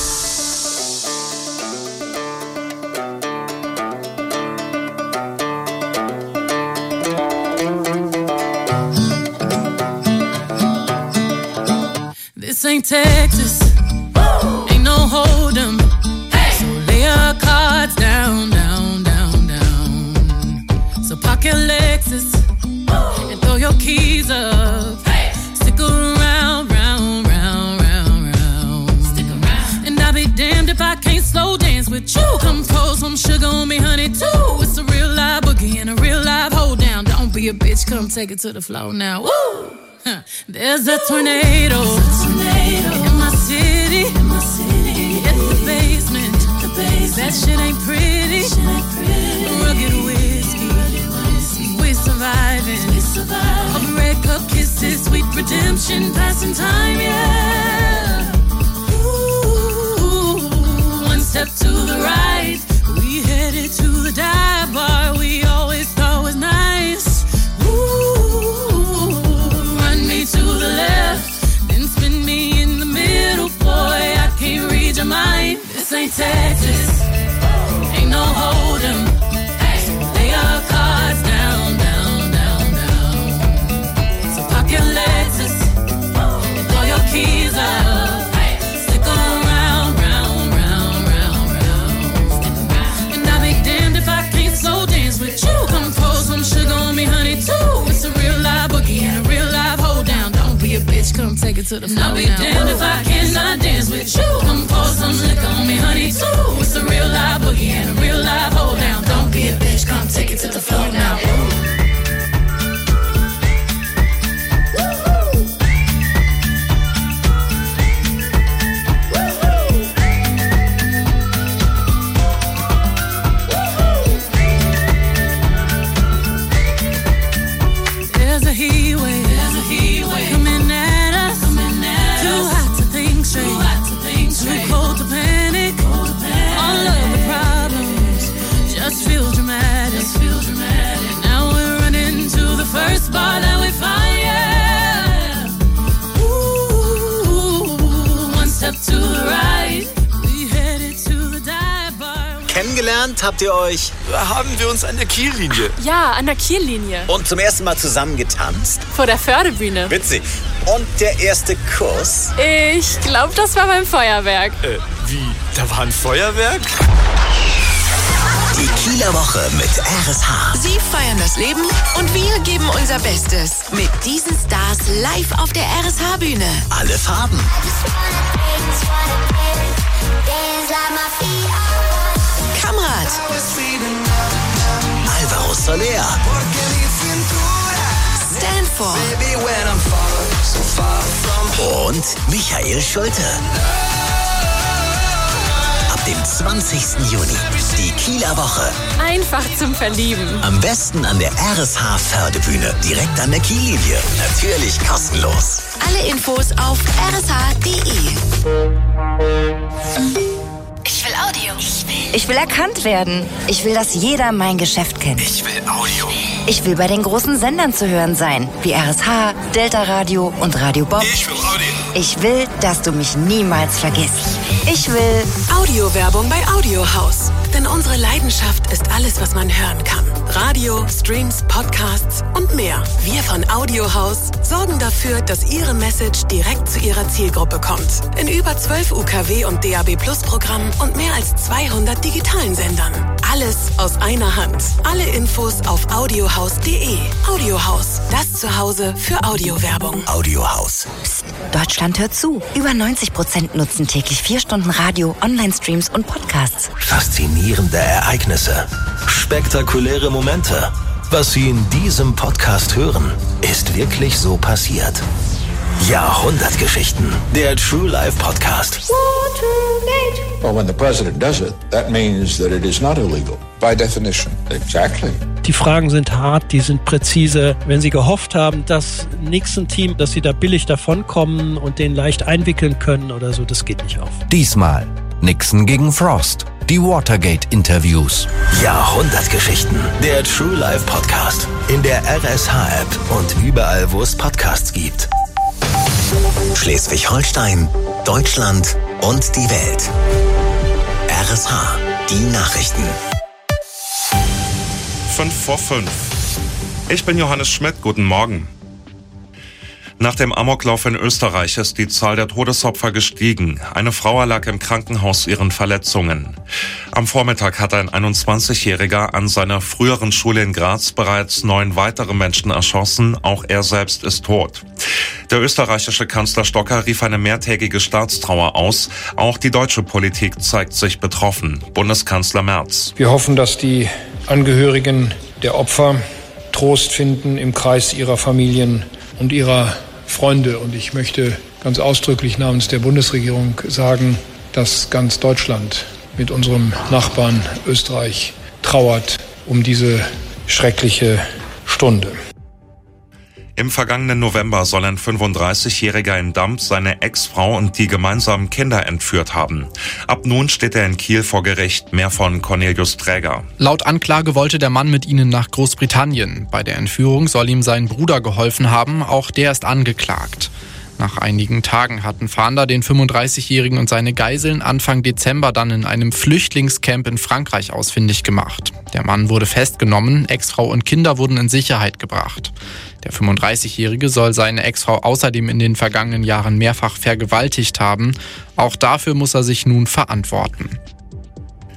This ain't Texas, ain't no hold'em. So lay your cards down, down, down, down. So park your Lexus and throw your keys up. Stick around, round, round, round, round. Stick around. And I'll be damned if I can't slow dance with you. Come pour some sugar on me, honey, too. It's a real live boogie and a real live hold down. Don't be a bitch, come take it to the floor now. Woo! Huh. There's a tornado in my city. It's the basement. That shit ain't pretty. Rugged whiskey. We surviving. All the red cup kisses, sweet redemption, passing time, yeah. Ooh, one step to the right, we headed to the dive bar we always thought was nice. Ooh. come take it to the floor. I'll be damned if I cannot dance with you. Come pour some liquor on me, honey, too. It's a real live boogie and a real live hold down. Don't be a bitch, come take it to the floor now. Kennengelernt habt ihr euch? Haben wir uns an der Kiellinie. Ja, an der Kiellinie. Und zum ersten Mal zusammen getanzt? Vor der Fördebühne. Witzig. Und der erste Kuss? Ich glaube, das war beim Feuerwerk. Wie? Da war ein Feuerwerk? Die Kieler Woche mit RSH. Sie feiern das Leben und wir geben unser Bestes. Mit diesen Stars live auf der RSH-Bühne. Alle Farben. Kamrat. Alvaro Soler. Stanford. Und Michael Schulte. Ab dem 20. Juni. Die Kieler Woche. Einfach zum Verlieben. Am besten an der RSH Fördebühne. Direkt an der Kiellinie. Natürlich kostenlos. Alle Infos auf rsh.de. Ich will Audio. Ich will erkannt werden. Ich will, dass jeder mein Geschäft kennt. Ich will Audio. Ich will bei den großen Sendern zu hören sein, wie RSH, Delta Radio und Radio Bob. Ich will Audio. Ich will, dass du mich niemals vergisst. Ich will Audiowerbung bei Audiohaus. Denn unsere Leidenschaft ist alles, was man hören kann. Radio, Streams, Podcasts und mehr. Wir von Audiohaus sorgen dafür, dass Ihre Message direkt zu Ihrer Zielgruppe kommt. In über 12 UKW und DAB-Plus-Programmen und mehr als 200 digitalen Sendern. Alles aus einer Hand. Alle Infos auf audiohaus.de. Audiohaus, das Zuhause für Audiowerbung. Audiohaus. Psst, Deutschland hört zu. Über 90% nutzen täglich 4 Stunden Radio, Online-Streams und Podcasts. Faszinierende Ereignisse. Spektakuläre Momente. Was Sie in diesem Podcast hören, ist wirklich so passiert. Jahrhundertgeschichten. Der True Life Podcast. Well, when the president does it, that means that it is not illegal. By definition. Exactly. Die Fragen sind hart, die sind präzise. Wenn Sie gehofft haben, dass Nixon-Team, dass Sie da billig davonkommen und den leicht einwickeln können oder so, das geht nicht auf. Diesmal Nixon gegen Frost. Die Watergate-Interviews. Jahrhundertgeschichten. Der True Life Podcast. In der RSH-App und überall, wo es Podcasts gibt. Schleswig-Holstein, Deutschland und die Welt. RSH, die Nachrichten. 5:05. Ich bin Johannes Schmidt, guten Morgen. Nach dem Amoklauf in Österreich ist die Zahl der Todesopfer gestiegen. Eine Frau erlag im Krankenhaus ihren Verletzungen. Am Vormittag hat ein 21-Jähriger an seiner früheren Schule in Graz bereits 9 weitere Menschen erschossen. Auch er selbst ist tot. Der österreichische Kanzler Stocker rief eine mehrtägige Staatstrauer aus. Auch die deutsche Politik zeigt sich betroffen. Bundeskanzler Merz. Wir hoffen, dass die Angehörigen der Opfer Trost finden im Kreis ihrer Familien und ihrer Freunde. Und ich möchte ganz ausdrücklich namens der Bundesregierung sagen, dass ganz Deutschland mit unserem Nachbarn Österreich trauert um diese schreckliche Stunde. Im vergangenen November soll ein 35-Jähriger in Damp seine Ex-Frau und die gemeinsamen Kinder entführt haben. Ab nun steht er in Kiel vor Gericht. Mehr von Cornelius Träger. Laut Anklage wollte der Mann mit ihnen nach Großbritannien. Bei der Entführung soll ihm sein Bruder geholfen haben. Auch der ist angeklagt. Nach einigen Tagen hatten Fahnder den 35-Jährigen und seine Geiseln Anfang Dezember dann in einem Flüchtlingscamp in Frankreich ausfindig gemacht. Der Mann wurde festgenommen, Ex-Frau und Kinder wurden in Sicherheit gebracht. Der 35-Jährige soll seine Ex-Frau außerdem in den vergangenen Jahren mehrfach vergewaltigt haben. Auch dafür muss er sich nun verantworten.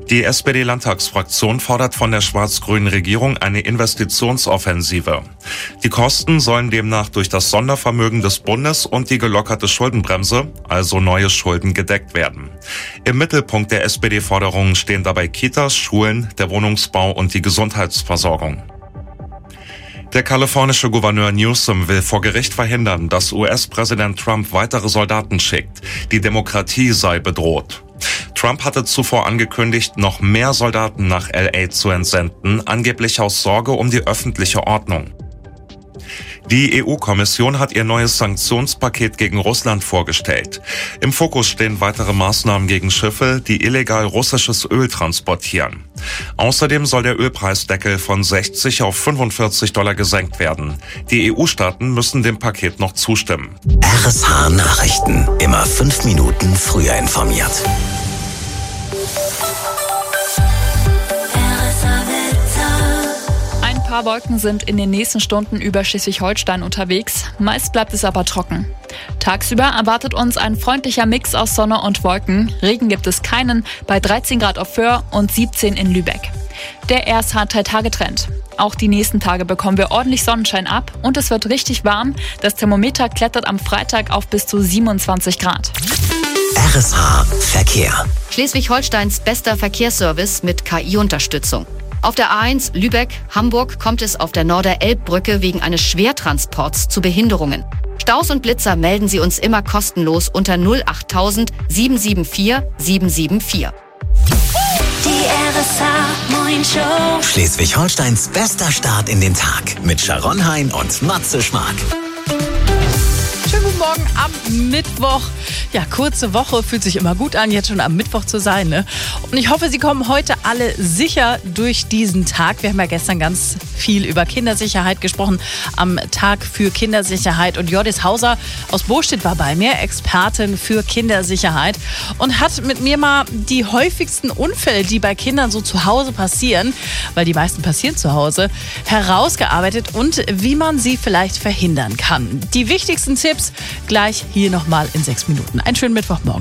Die SPD-Landtagsfraktion fordert von der schwarz-grünen Regierung eine Investitionsoffensive. Die Kosten sollen demnach durch das Sondervermögen des Bundes und die gelockerte Schuldenbremse, also neue Schulden, gedeckt werden. Im Mittelpunkt der SPD-Forderungen stehen dabei Kitas, Schulen, der Wohnungsbau und die Gesundheitsversorgung. Der kalifornische Gouverneur Newsom will vor Gericht verhindern, dass US-Präsident Trump weitere Soldaten schickt. Die Demokratie sei bedroht. Trump hatte zuvor angekündigt, noch mehr Soldaten nach LA zu entsenden, angeblich aus Sorge um die öffentliche Ordnung. Die EU-Kommission hat ihr neues Sanktionspaket gegen Russland vorgestellt. Im Fokus stehen weitere Maßnahmen gegen Schiffe, die illegal russisches Öl transportieren. Außerdem soll der Ölpreisdeckel von 60 auf $45 gesenkt werden. Die EU-Staaten müssen dem Paket noch zustimmen. RSH Nachrichten. Immer 5 Minuten früher informiert. Ein paar Wolken sind in den nächsten Stunden über Schleswig-Holstein unterwegs. Meist bleibt es aber trocken. Tagsüber erwartet uns ein freundlicher Mix aus Sonne und Wolken. Regen gibt es keinen, bei 13 Grad auf Föhr und 17 in Lübeck. Der RSH-3-Tage-Trend. Auch die nächsten Tage bekommen wir ordentlich Sonnenschein ab und es wird richtig warm. Das Thermometer klettert am Freitag auf bis zu 27 Grad. RSH Verkehr. Schleswig-Holsteins bester Verkehrsservice mit KI-Unterstützung. Auf der A1 Lübeck-Hamburg kommt es auf der Norder-Elb-Brücke wegen eines Schwertransports zu Behinderungen. Staus und Blitzer melden Sie uns immer kostenlos unter 08000 774 774. Die RSH Morning Show. Schleswig-Holsteins bester Start in den Tag mit Sharon Hein und Matze Schmark. Schönen guten Morgen am Mittwoch. Ja, kurze Woche, fühlt sich immer gut an, jetzt schon am Mittwoch zu sein, ne? Und ich hoffe, Sie kommen heute alle sicher durch diesen Tag. Wir haben ja gestern ganz viel über Kindersicherheit gesprochen, am Tag für Kindersicherheit. Und Jordis Hauser aus Bostedt war bei mir, Expertin für Kindersicherheit, und hat mit mir mal die häufigsten Unfälle, die bei Kindern so zu Hause passieren, weil die meisten passieren zu Hause, herausgearbeitet und wie man sie vielleicht verhindern kann. Die wichtigsten Tipps gleich hier nochmal in 6 Minuten. Einen schönen Mittwochmorgen.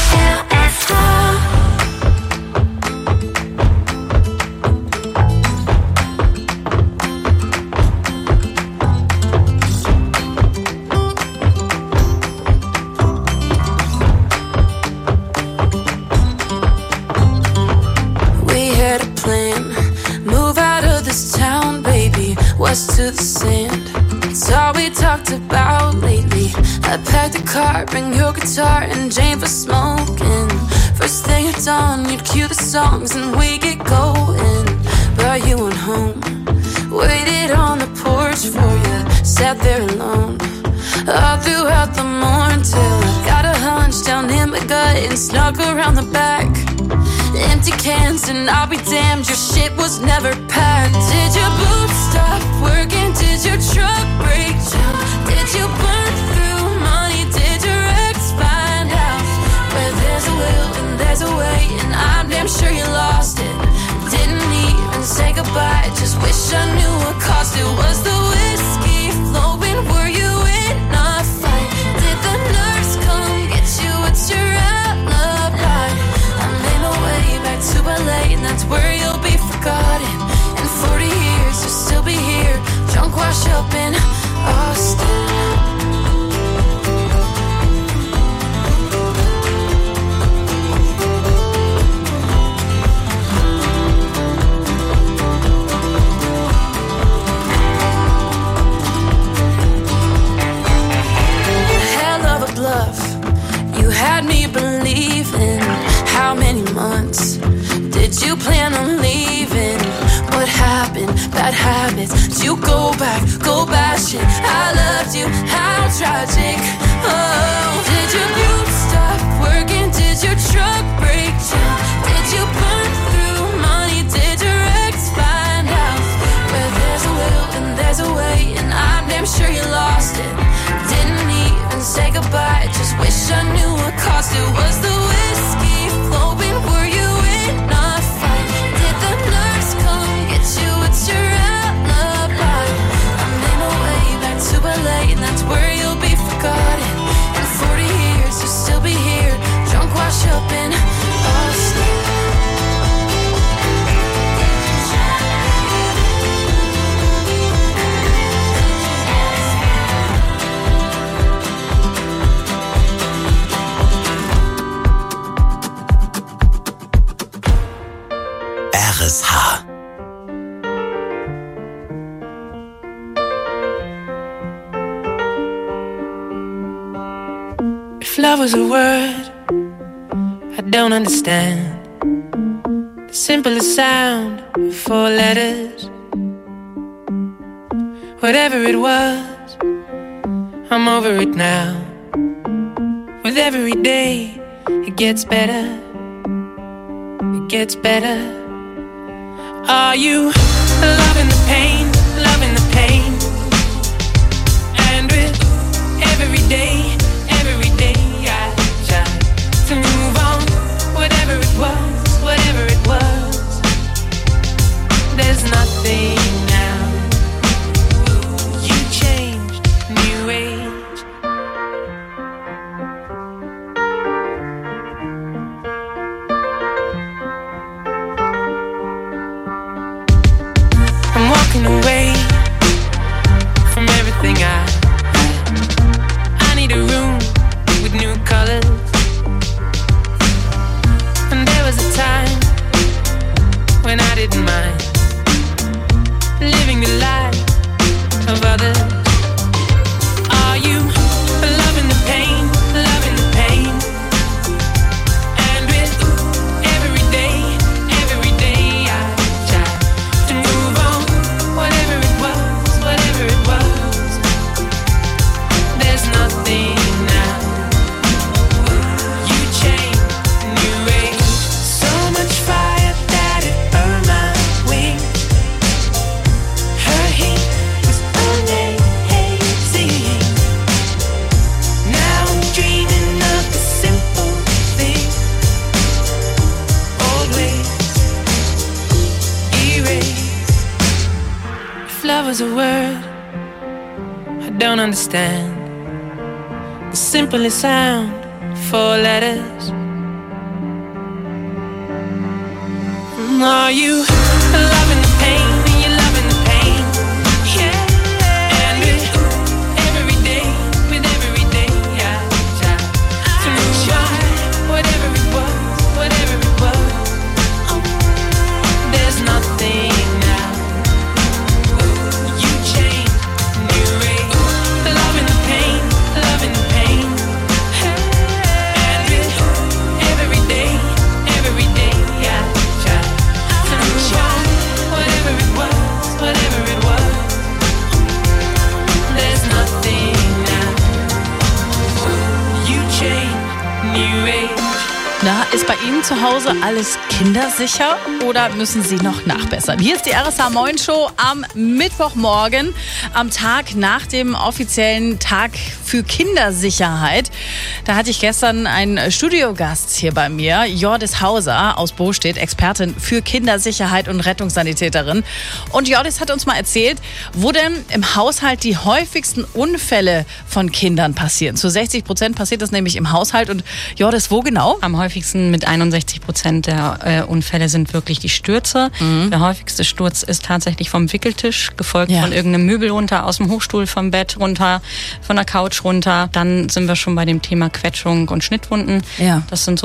We had a plan, move out of this town, baby, west to the sand. It's all we talked about lately. I packed the car, bring your guitar and Jane for smoking. First thing at dawn, you'd cue the songs and we get going. But you went home, waited on the porch for you, sat there alone all throughout the morning till I got a hunch down in my gut and snuck around the back. Empty cans and I'll be damned, your shit was never packed. Did your boots stop working? Did your truck break down? Did you burn through money? Did your ex find out? Where there's a will and there's a way, and I'm damn sure you lost it. Didn't even say goodbye, just wish I knew what cost it. Was the whiskey flowing? Were you in a fight? Did the nurse come get you? What's your alibi? I'm in a way back to LA, and that's where you'll be forgotten. In 40 years you'll still be here, drunk washed up in Austin. Hell of a bluff, you had me believing. How many months did you plan on leaving? What happened? Bad habits. Did you go back, go bashing? I loved you, how tragic. Oh, did your boots stop working? Did your truck break down? Did you burn through money? Did your ex find out? Where there's a will and there's a way, and I'm damn sure you lost it. Didn't even say goodbye, just wish I knew what cost it. Was the whiskey flowing? Were you in a fight? Did the nurse come get you? It's your alibi. I'm in a way back to LA, and that's where you'll be forgotten. In 40 years you'll still be here, drunk wash up in Austin. love was a word I don't understand, the simplest sound, 4 letters. Whatever it was, I'm over it now. With every day, it gets better. It gets better. Are you loving the pain, loving the pain? And with every day I try to move on. Whatever it was, there's nothing now. You changed, new age. I'm walking away from everything I need a room with new colors. And there was a time when I didn't mind living the life of others. Are you loving the pain, loving the pain? And with every day I try to move on. Whatever it was, there's nothing now. You changed, new age. So much fire that it burned my wings. Her heat was amazing. Now I'm dreaming of the simple thing. Old ways erased. If love was a word I don't understand, the simplest sound, 4 letters. Are you loving the pain? Are you loving the pain? Yeah. And with every day I try to move on. Whatever it was, there's nothing now. You changed, new age. Loving the pain, loving the pain. And with every day I try to move on. Whatever it was, there's nothing now. You changed, new age. Na, ist bei Ihnen zu Hause alles kindersicher oder müssen Sie noch nachbessern? Hier ist die RSH Moin Show am Mittwochmorgen, am Tag nach dem offiziellen Tag für Kindersicherheit. Da hatte ich gestern einen Studiogast hier bei mir, Jordis Hauser aus Bostedt, Expertin für Kindersicherheit und Rettungssanitäterin. Und Jordis hat uns mal erzählt, wo denn im Haushalt die häufigsten Unfälle von Kindern passieren. Zu 60% passiert das nämlich im Haushalt. Und Jordis, wo genau? Am häufigsten mit 61% der Unfälle sind wirklich die Stürze. Der häufigste Sturz ist tatsächlich vom Wickeltisch, gefolgt von irgendeinem Möbel runter, aus dem Hochstuhl, vom Bett runter, von der Couch runter. Dann sind wir schon bei dem Thema Quetschung und Schnittwunden. Ja. Das sind so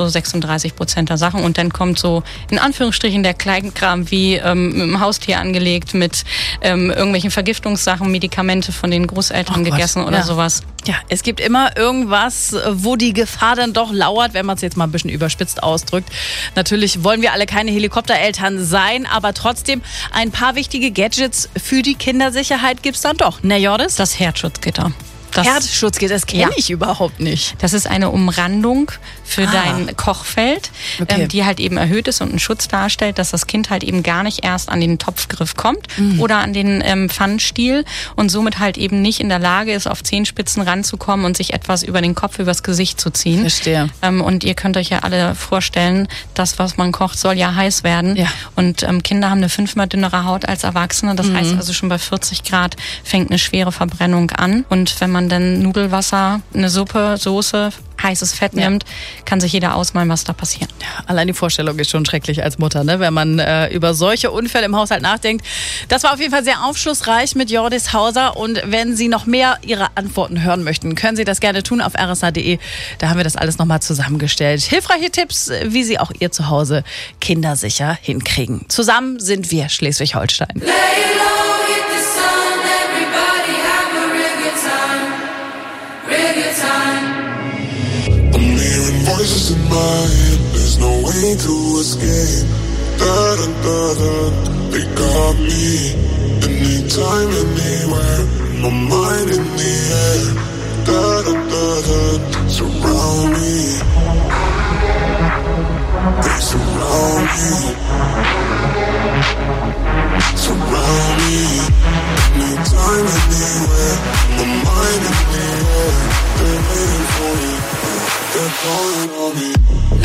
36% der Sachen. Und dann kommt so in Anführungsstrichen der Kleinkram wie mit dem Haustier angelegt, mit irgendwelchen Vergiftungssachen, Medikamente von den Großeltern gegessen oder sowas. Ja, es gibt immer irgendwas, wo die Gefahr dann doch lauert, wenn man es jetzt mal ein bisschen überspitzt ausdrückt. Natürlich wollen wir alle keine Helikoptereltern sein, aber trotzdem ein paar wichtige Gadgets für die Kindersicherheit gibt's dann doch. Ne, Jordis? Das Herzschutzgitter. Herzschutzgitter, das kenne ich überhaupt nicht. Das ist eine Umrandung für dein Kochfeld, die halt eben erhöht ist und einen Schutz darstellt, dass das Kind halt eben gar nicht erst an den Topfgriff kommt oder an den Pfannenstiel und somit halt eben nicht in der Lage ist, auf Zehenspitzen ranzukommen und sich etwas über den Kopf, übers Gesicht zu ziehen. Verstehe. Und ihr könnt euch ja alle vorstellen, das, was man kocht, soll ja heiß werden. Ja. Und Kinder haben eine 5-mal dünnere Haut als Erwachsene. Das heißt also schon bei 40 Grad fängt eine schwere Verbrennung an. Und wenn man dann Nudelwasser, eine Suppe, Soße, heißes Fett nimmt, kann sich jeder ausmalen, was da passiert. Allein die Vorstellung ist schon schrecklich als Mutter, ne? Wenn man über solche Unfälle im Haushalt nachdenkt. Das war auf jeden Fall sehr aufschlussreich mit Jordis Hauser. Und wenn Sie noch mehr Ihre Antworten hören möchten, können Sie das gerne tun auf rsh.de. Da haben wir das alles nochmal zusammengestellt. Hilfreiche Tipps, wie Sie auch Ihr Zuhause kindersicher hinkriegen. Zusammen sind wir Schleswig-Holstein. my head, there's no way to escape. They got me. Anytime, anywhere, my mind in the air. Surround me. They surround me. Surround me. Anytime, anywhere, my mind in the air. They're waiting for me. They're calling on me.